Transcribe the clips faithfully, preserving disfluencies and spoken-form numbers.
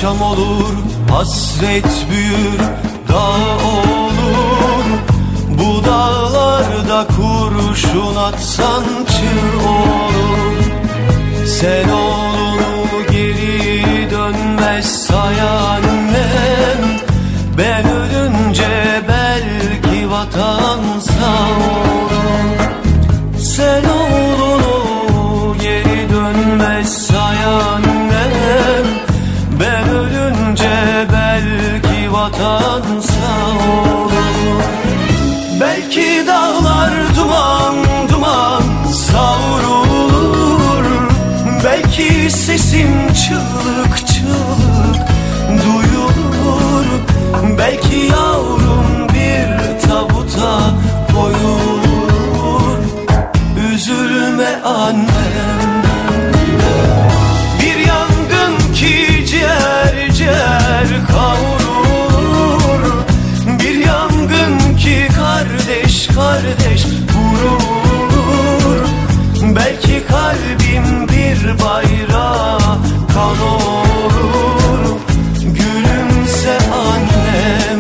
Akşam olur, hasret büyür, dağ olur. Bu dağlarda kurşun atsan çığ olur. Sen oğlunu geri dönmez say annem. Ben ölünce belki vatan sağ olur. Sen oğlunu geri dönmez say annem. Ben ölünce belki vatan sağ olur. Belki dağlar duman duman savrulur. Belki sesim çığlık çığlık duyulur. Belki yavrum bir tabuta koyulur. Üzülme annem. Bir yangın ki ciğer ciğer kavrulur. Bir yangın ki kardeş kardeş vurur. Belki kalbim bir bayrağa kan olur. Gülümse annem.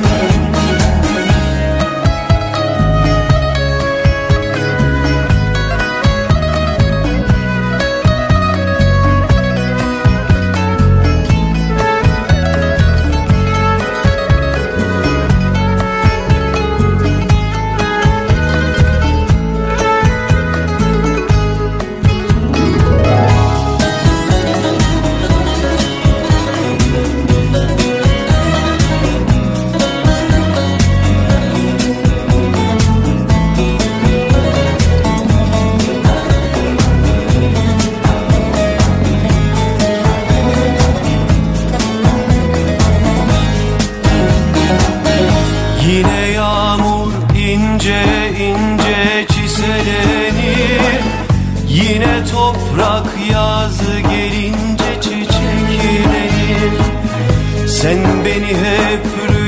Yine yağmur ince ince çiselenir. Yine toprak yazı gelince çiçeklenir. Sen beni hep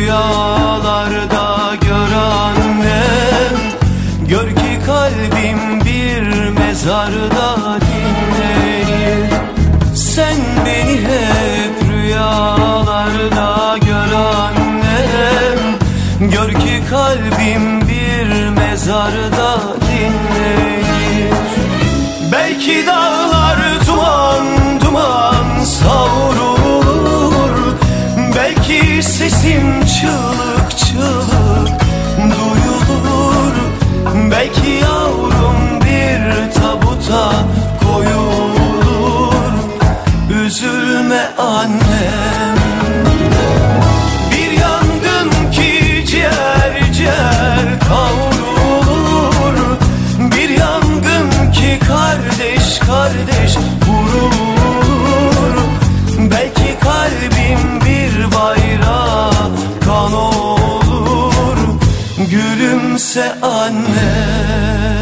rüyalarda gör annem. Gör ki kalbim bir mezarda dinlenir. Sen beni hep rüyalarda gör annem. Gör ki kalbim bir mezarda dinlenir. Belki dağlar duman duman savrulur. Belki sesim çığlık çığlık duyulur. Belki yavrum bir tabuta koyulur. Üzülme annem. Bir yangın ki ciğer ciğer kavrulur. Bir yangın ki kardeş kardeş vurur. Belki kalbim bir bayrağa kan olur. Gülümse anne.